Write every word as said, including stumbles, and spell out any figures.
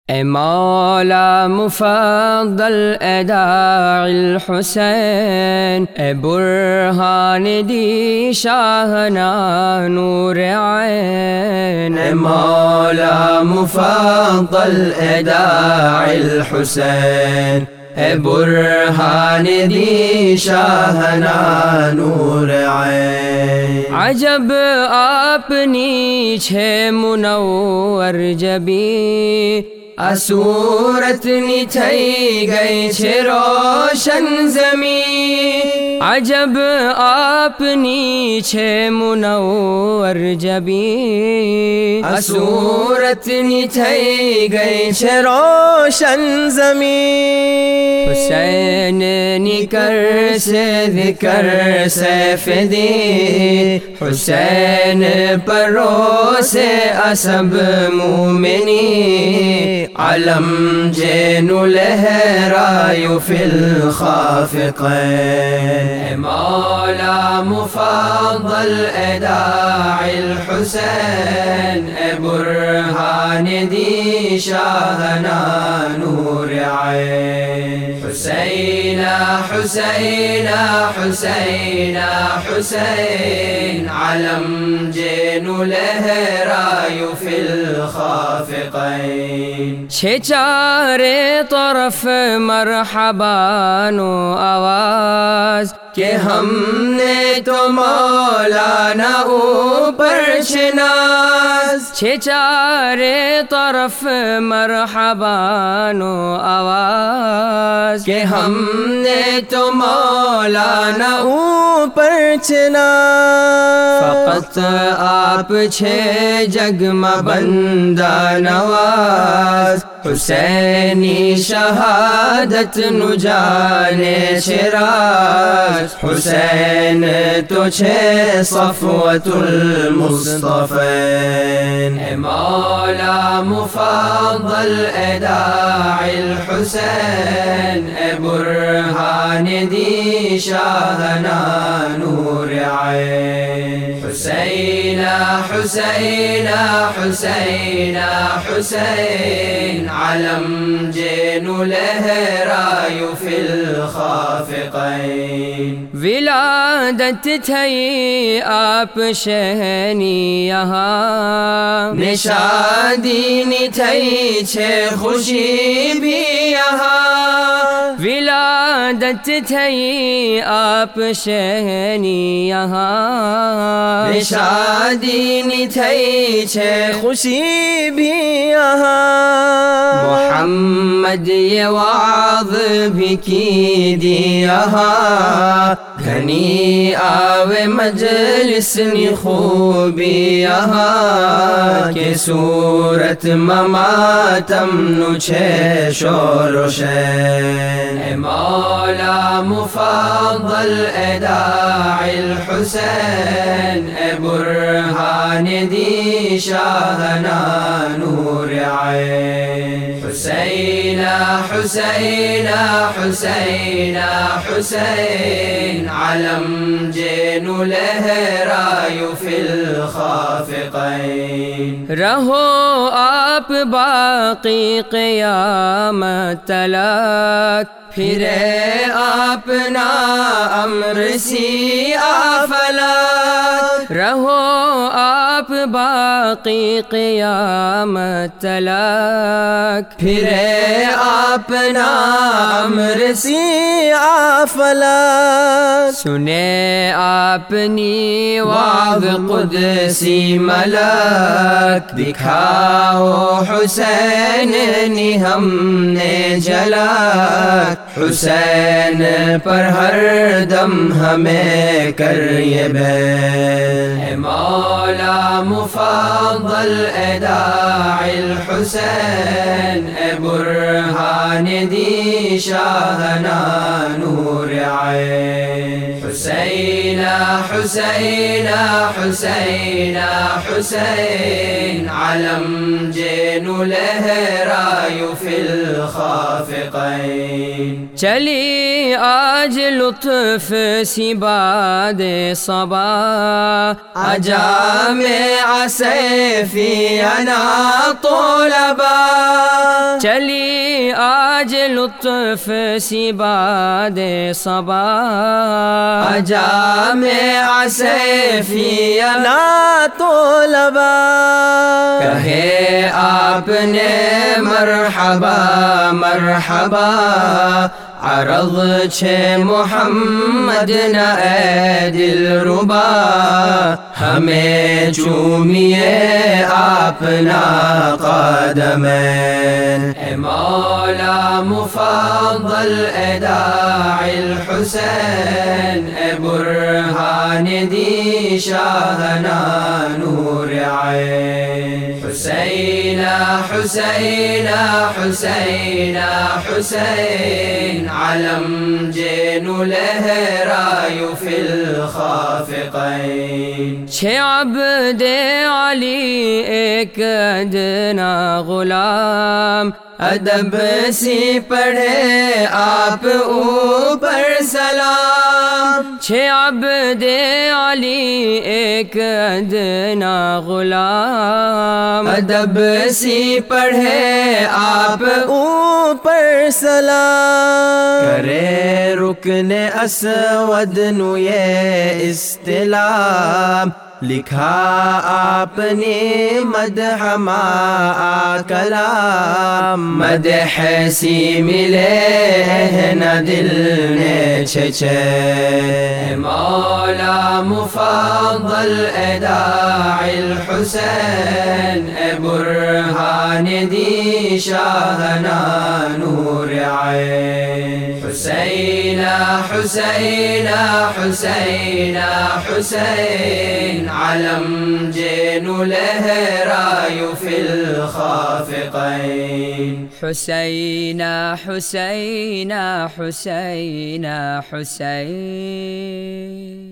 اے مولا مفضل اے داعی الحسین، اے برہان دی شاہنا نور عین، اے مولا مفضل اے داعی الحسین، اے برہان دی شاہنا نور عین۔ عجب اپنی چھ منور جبی، اصورت نی تھئی گئی چھ روشن زمین، عجب اپنی چھ منور جبی، اصورت نی تھئی گئی چھ روشن زمین۔ حسین نکر سے ذکر سیف دی، حسین پرو سے اسب مومنی، علم جین لہرائے فی الخافقین۔ اے مولا مفضل اے داعی الحسین، اے برہان دی شاہنا نور عین۔ حسین حسین حسین حسین، علم جین لہرائے فی الخافقین۔ چھ چارے طرف مرحبان و آواز، کہ ہم نے تو مولانا اوپر شناس، چھ چارے طرف مرحبان و آواز، کہ ہم نے تو مولانا اوپر چناس۔ فقط آپ چھ جگم بندہ نواز، حسینی شہادت نجانے شراز، حسین تو چھ صفوت المصطفین۔ اے مولا مفضل اے داعی الحسین، اے برہان دی شاہنا نور عین۔ حسین حسین حسین حسین، علم جین لہرائے فی الخافقین۔ ولادت تھئی آپ شہنی یہاں، نشادی نی تھئی چھ خوشی بھی یہاں، ولادت تھئی آپ شہنی یہاں، نشادی نی تھئی چھ خوشی بھی یہاں۔ محمد یہ وعظ بھی کی دی یہاں، گھنی آوے مجلس نی خوبی یہاں، کہ صورت مماتم نو چھ شور و شین۔ اے مولا مفضل اے داعی الحسین، اے برہان دی شاہنا نور عین۔ حسین حسین حسین حسین، علم جین لہرائے فی الخافقین۔ رہو آپ باقی قیامت تلک، پھرے اپنا امر سی آفلک، رہو آپ باقی قیامت تلک، پھرے اپنا امر سی آفلک۔ سنے اپنی وعظ قدسی ملک، دکھاؤ حسین نی ہم نے جلک، حسین پر ہر دم ہمیں کر یہ بین۔ اے مولا مفضل اے داعی الحسین، اے برہان دی شاہنا نور عین۔ حسین حسین حسین حسین، علم جین لہرائے فی الخافقین۔ چلی آج لطف سی باد صبا، اجام عسیفی انا طلبا، چلی آج لطف سی باد صبا جام عصیفی نا تو لبا کہے آپ نے مرحبا مرحبا عرض چھے محمد نہ اے دل ربا ہمیں چومیے آپ نا قدمین اے مولا مفضل اے داعی الحسین اے برہان دی شاہنا نور عین حسین حسین حسین حسین علم جین لہرائے فی الخافقین چھ عبد علی ایک ادنا غلام ادب سی پڑھے آپ اوپر سلام چھ عبد علی ایک ادنا غلام ادب سی پڑھے آپ اوپر سلام کرے رکن اسود نو یہ استلام لکھا آپ نے مدح ما کلام مدح سی ملے نہ دل نے چھچے مولا مفضل اے داعی الحسین اے برہان دی شاہنا نور عین حسین حسین حسین حسین علم جین لہرائے فی الخافقین حسین حسین حسین حسین